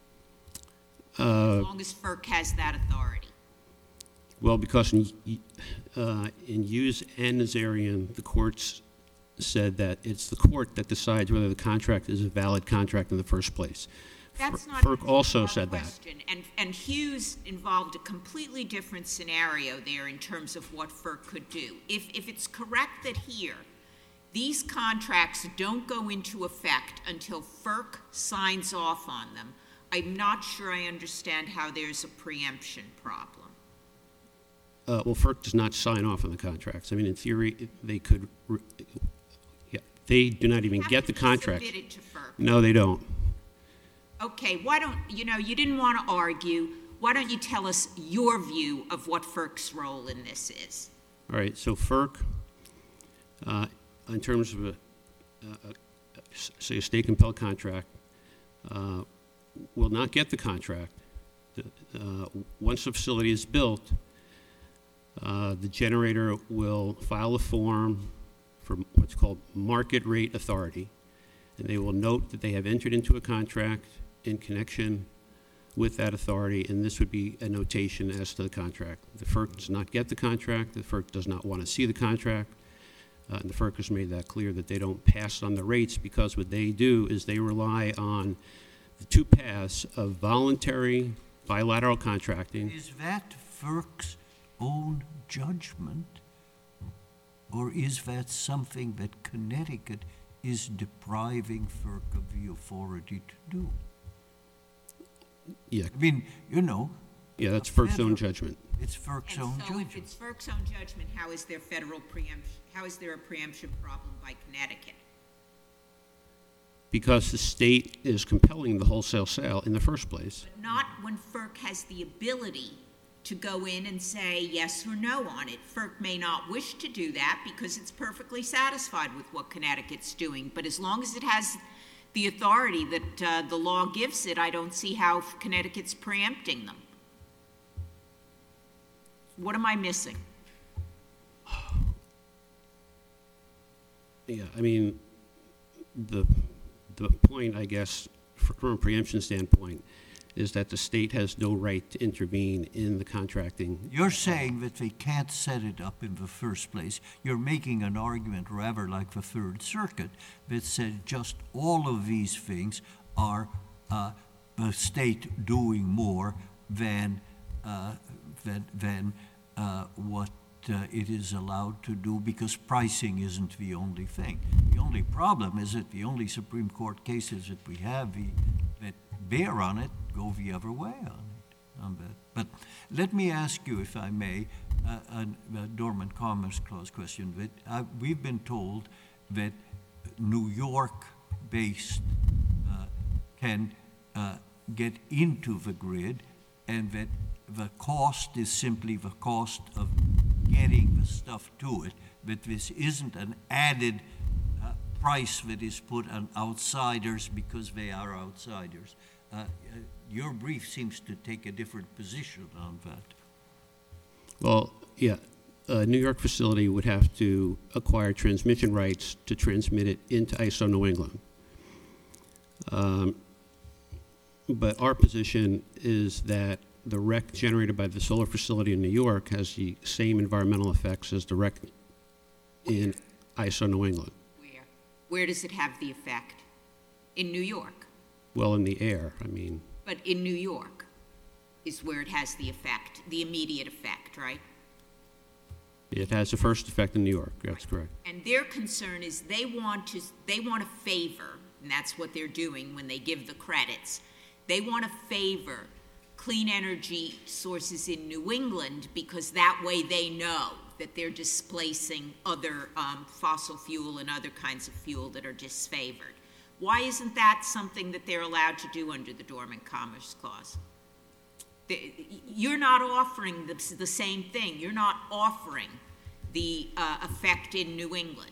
Uh, as long as FERC has that authority. Well, because in, uh, in Hughes and Nazarian, the courts said that it's the court that decides whether the contract is a valid contract in the first place. That's not FERC also our said that. question. And, and Hughes involved a completely different scenario there in terms of what FERC could do. If, if it's correct that here, these contracts don't go into effect until FERC signs off on them, I'm not sure I understand how there's a preemption problem. Uh, well, FERC does not sign off on the contracts. I mean, in theory, they could. Re- yeah, they do not even Have get to the be contract. submitted to FERC. No, they don't. Okay, why don't, you know, you didn't want to argue. Why don't you tell us your view of what FERC's role in this is? All right, so FERC, uh, in terms of, a, a, a, say, a state-compelled contract, uh, will not get the contract. Uh, once the facility is built, uh, the generator will file a form for what's called market rate authority, and they will note that they have entered into a contract in connection with that authority, and this would be a notation as to the contract. The FERC does not get the contract. The FERC does not want to see the contract. Uh, and the FERC has made that clear that they don't pass on the rates because what they do is they rely on the two paths of voluntary bilateral contracting. Is that FERC's own judgment, or is that something that Connecticut is depriving FERC of the authority to do? Yeah, I mean, you know. yeah, that's a FERC's federal- own judgment. It's FERC's And own so judgment. if it's FERC's own judgment, how is there federal preemption? How is there a preemption problem by Connecticut? Because the state is compelling the wholesale sale in the first place. But not when FERC has the ability to go in and say yes or no on it. FERC may not wish to do that because it's perfectly satisfied with what Connecticut's doing. But as long as it has the authority that uh, the law gives it, I don't see how Connecticut's preempting them. What am I missing? Yeah, I mean, the the point, I guess, from a preemption standpoint, is that the state has no right to intervene in the contracting. You're saying that they can't set it up in the first place. You're making an argument rather like the Third Circuit that said just all of these things are uh, the state doing more than uh, than, than uh, what uh, it is allowed to do because pricing isn't the only thing. The only problem is that the only Supreme Court cases that we have the, that bear on it go the other way on it. On that. But let me ask you, if I may, uh, a, a dormant commerce clause question. That uh, we've been told that New York-based uh, can uh, get into the grid, and that the cost is simply the cost of getting the stuff to it. That this isn't an added uh, price that is put on outsiders because they are outsiders. Uh, uh, your brief seems to take a different position on that. Well, yeah, a New York facility would have to acquire transmission rights to transmit it into I S O New England. Um, But our position is that the wreck generated by the solar facility in New York has the same environmental effects as the wreck in I S O New England. Where? Where does it have the effect? In New York? Well, in the air, I mean. But in New York is where it has the effect, the immediate effect, right? It has the first effect in New York, that's correct. And their concern is they want to, they want to favor, and that's what they're doing when they give the credits, they want to favor clean energy sources in New England because that way they know that they're displacing other um, fossil fuel and other kinds of fuel that are disfavored. Why isn't that something that they're allowed to do under the Dormant Commerce Clause? The, you're not offering the, the same thing. You're not offering the uh, effect in New England.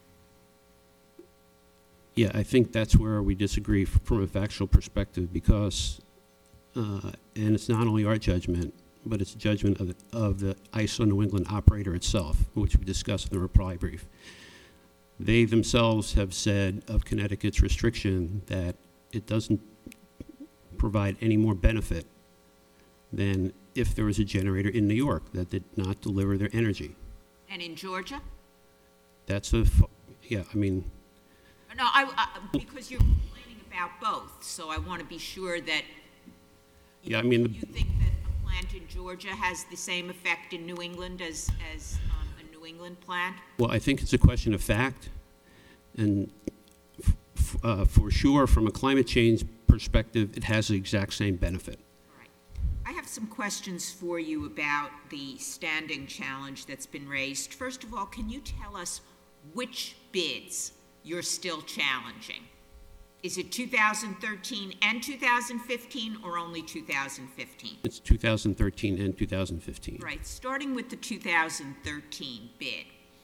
Yeah, I think that's where we disagree f- from a factual perspective because, uh, and it's not only our judgment, but it's a judgment of the, of the I S O New England operator itself, which we discussed in the reply brief. They themselves have said of Connecticut's restriction that it doesn't provide any more benefit than if there was a generator in New York that did not deliver their energy. And in Georgia? That's a, f- yeah, I mean. No, I, I, because you're complaining about both, so I want to be sure that you, Yeah, I mean, the- you think that a plant in Georgia has the same effect in New England as, as um, a New England plant? Well, I think it's a question of fact, and f- f- uh, for sure, from a climate change perspective, it has the exact same benefit. All right. I have some questions for you about the standing challenge that's been raised. First of all, can you tell us which bids you're still challenging? Is it two thousand thirteen and two thousand fifteen, or only two thousand fifteen? It's two thousand thirteen and two thousand fifteen. Right, starting with the two thousand thirteen bid.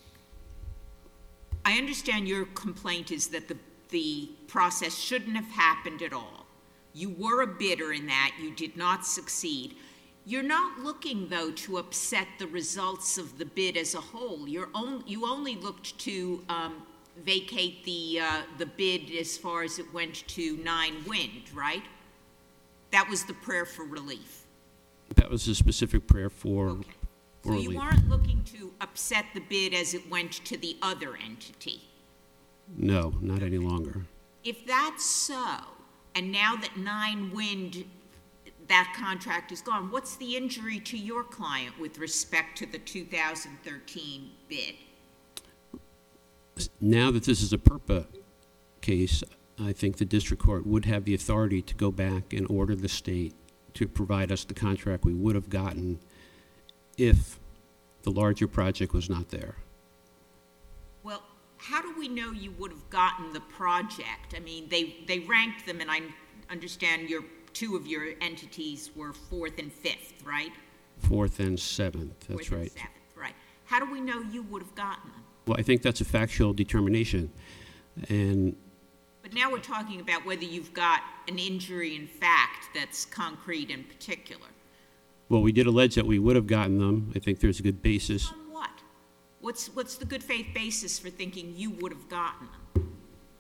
I understand your complaint is that the, the process shouldn't have happened at all. You were a bidder in that, you did not succeed. You're not looking, though, to upset the results of the bid as a whole. You're on, you only looked to um, vacate the, uh, the bid as far as it went to Nine Wind, right? That was the prayer for relief. That was a specific prayer for, Okay. for So relief. you weren't looking to upset the bid as it went to the other entity. No, not any longer. If that's so, and now that Nine Wind, that contract is gone, what's the injury to your client with respect to the two thousand thirteen bid? Now that this is a PURPA case, I think the district court would have the authority to go back and order the state to provide us the contract we would have gotten if the larger project was not there. Well, how do we know you would have gotten the project? I mean, they, they ranked them, and I understand your two of your entities were fourth and fifth, right? Fourth and seventh, that's Fourth and right. seventh, right. How do we know you would have gotten them? Well, I think that's a factual determination. And But now we're talking about whether you've got an injury in fact that's concrete in particular. well, we did allege that we would have gotten them. I think there's a good basis. On what? What's, what's the good faith basis for thinking you would have gotten them?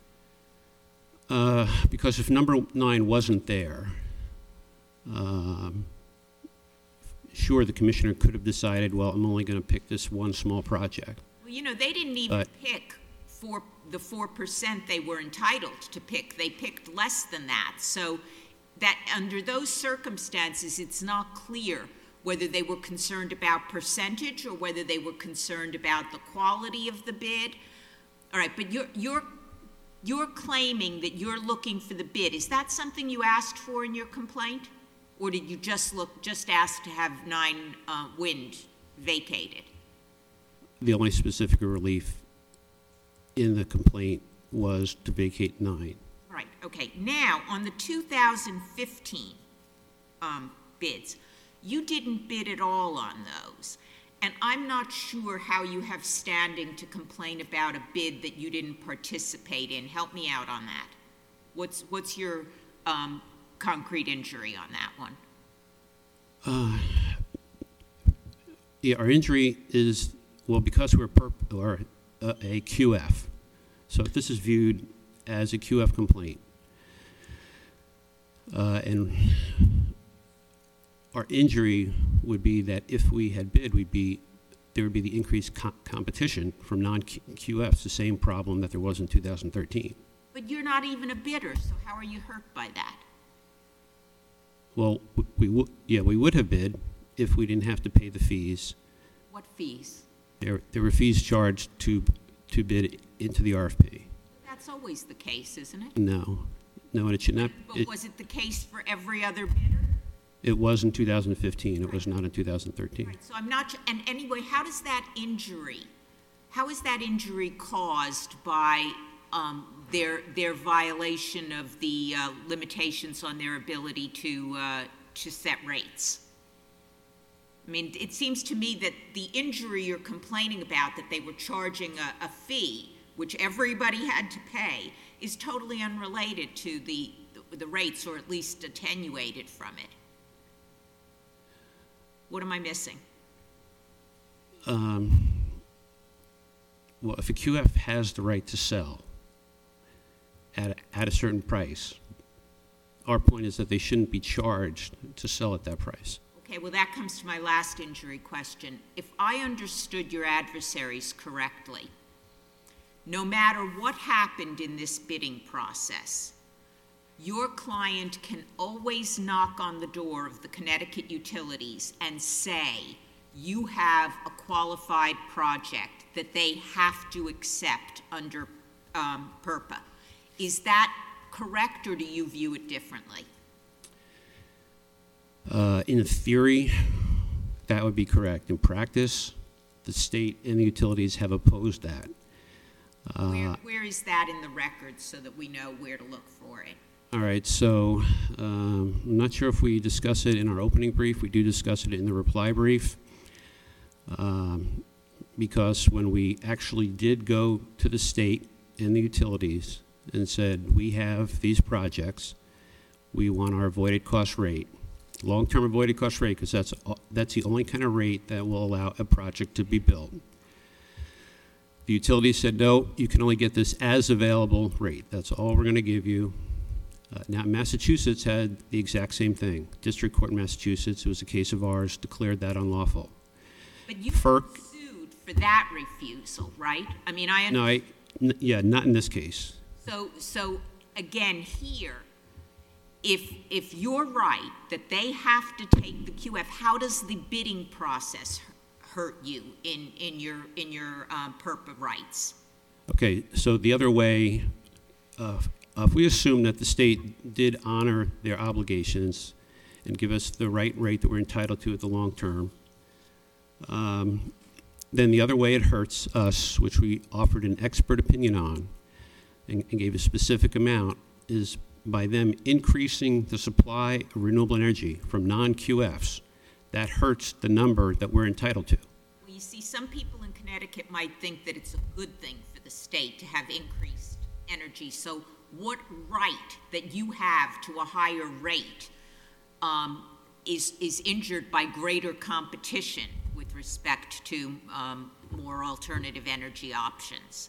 Uh, because if number nine wasn't there, um, sure, the commissioner could have decided, well, I'm only going to pick this one small project. Well, you know, they didn't even But- pick four, the four percent they were entitled to pick. They picked less than that. So that under those circumstances, it's not clear whether they were concerned about percentage or whether they were concerned about the quality of the bid. All right, but you're, you're, you're claiming that you're looking for the bid. Is that something you asked for in your complaint? Or did you just look, just ask to have Nine uh, Wind vacated? The only specific relief in the complaint was to vacate nine. Right, okay. Now, on the two thousand fifteen um, bids, you didn't bid at all on those. And I'm not sure how you have standing to complain about a bid that you didn't participate in. Help me out on that. What's, what's your um, concrete injury on that one? Uh, yeah, our injury is, well, because we're perp, or a, a Q F. So if this is viewed as a Q F complaint, Uh, and our injury would be that if we had bid, we'd be, there would be the increased co- competition from non-Q Fs, the same problem that there was in two thousand thirteen. But you're not even a bidder, so how are you hurt by that? Well, w- we would, yeah, we would have bid if we didn't have to pay the fees. What fees? There, there were fees charged to, to bid into the R F P. That's always the case, isn't it? No, no, and it should not, But it, was it the case for every other bidder? it was in two thousand fifteen, it was not in two thousand thirteen. Right, so I'm not, and anyway, how does that injury, how is that injury caused by um, their, their violation of the uh, limitations on their ability to, uh, to set rates? I mean, it seems to me that the injury you're complaining about, that they were charging a, a fee, which everybody had to pay, is totally unrelated to the, the, the rates, or at least attenuated from it. What am I missing? Um, well, if a Q F has the right to sell at, a- at a certain price, our point is that they shouldn't be charged to sell at that price. Okay, well, that comes to my last injury question. If I understood your adversaries correctly, no matter what happened in this bidding process, your client can always knock on the door of the Connecticut utilities and say, you have a qualified project that they have to accept under um, PURPA. Is that correct, or do you view it differently? Uh, in theory, that would be correct. In practice, the state and the utilities have opposed that. Uh, Where, where is that in the record so that we know where to look for it? All right, so um, I'm not sure if we discuss it in our opening brief. We do discuss it in the reply brief. Um, because when we actually did go to the state and the utilities and said, we have these projects, we want our avoided cost rate, long-term avoided cost rate, because that's, that's the only kind of rate that will allow a project to be built. The utilities said, no, you can only get this as available rate. That's all we're going to give you. Uh, now, Massachusetts had the exact same thing. District Court in Massachusetts, it was a case of ours, declared that unlawful. But you FERC, sued for that refusal, right? I mean, I no, I, n- yeah, not in this case. so so again here, if if you're right that they have to take the Q F, how does the bidding process hurt you in in your in your um, PURPA rights? Okay, so the other way, uh, if we assume that the state did honor their obligations and give us the right rate that we're entitled to at the long term, um, then the other way it hurts us, which we offered an expert opinion on and, and gave a specific amount, is by them increasing the supply of renewable energy from non-Q Fs. That hurts the number that we're entitled to. Well, you see, some people in Connecticut might think that it's a good thing for the state to have increased energy. So what right that you have to a higher rate um, is, is injured by greater competition with respect to um, more alternative energy options?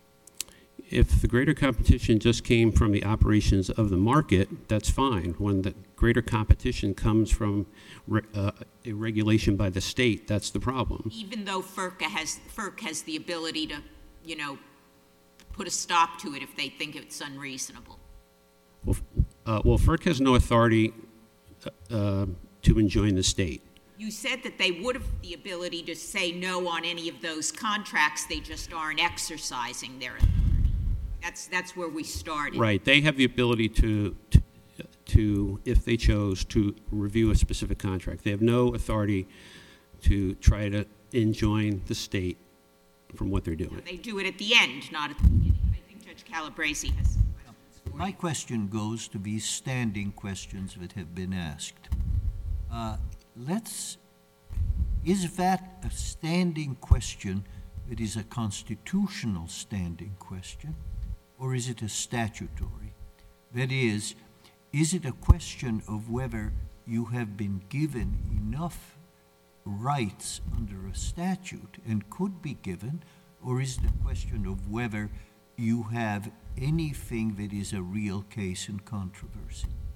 If the greater competition just came from the operations of the market, that's fine. When the greater competition comes from re- uh, a regulation by the state, that's the problem. Even though FERC has, FERC has the ability to, you know, put a stop to it if they think it's unreasonable. Well, f- uh, well FERC has no authority uh, to enjoin the state. You said that they would have the ability to say no on any of those contracts, they just aren't exercising their authority. That's, that's where we started. Right. They have the ability to, to, to, if they chose, to review a specific contract. They have no authority to try to enjoin the state from what they're doing. They do it at the end, not at the beginning. I think Judge Calabresi has some questions for My you. question goes to these standing questions that have been asked. Uh, let's, is that a standing question that is a constitutional standing question, or is it a statutory? That is, is it a question of whether you have been given enough rights under a statute and could be given, or is it a question of whether you have anything that is a real case in controversy?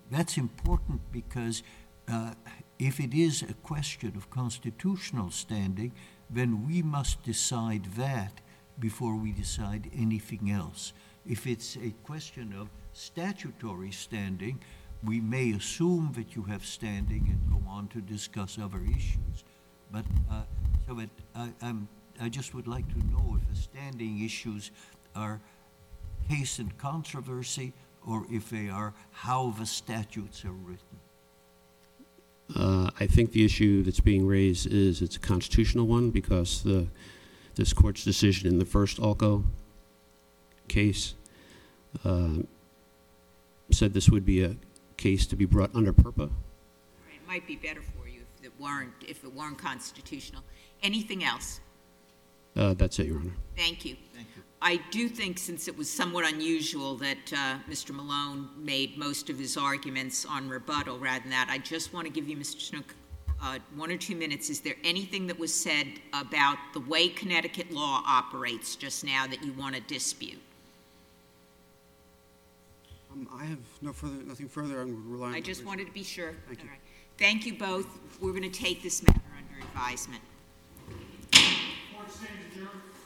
that's important because uh, if it is a question of constitutional standing, then we must decide that before we decide anything else. If it's a question of statutory standing, we may assume that you have standing and go on to discuss other issues. But uh, so it, I, I'm, I just would like to know if the standing issues are case and controversy or if they are how the statutes are written. Uh, I think the issue that's being raised is it's a constitutional one because the this court's decision in the first ALCO case uh, said this would be a case to be brought under PURPA. It might be better for you if it weren't, if it weren't constitutional. Anything else? Uh, that's it, Your Honor. Thank you. Thank you. I do think, since it was somewhat unusual that uh, Mister Malone made most of his arguments on rebuttal rather than that, I just want to give you, Mister Snook, uh, one or two minutes. Is there anything that was said about the way Connecticut law operates just now that you want to dispute? Um, I have no further, nothing further. I'm relying. I on just Richard. wanted to be sure. Thank you. All right. Thank you both. We're going to take this matter under advisement. Court stands adjourned.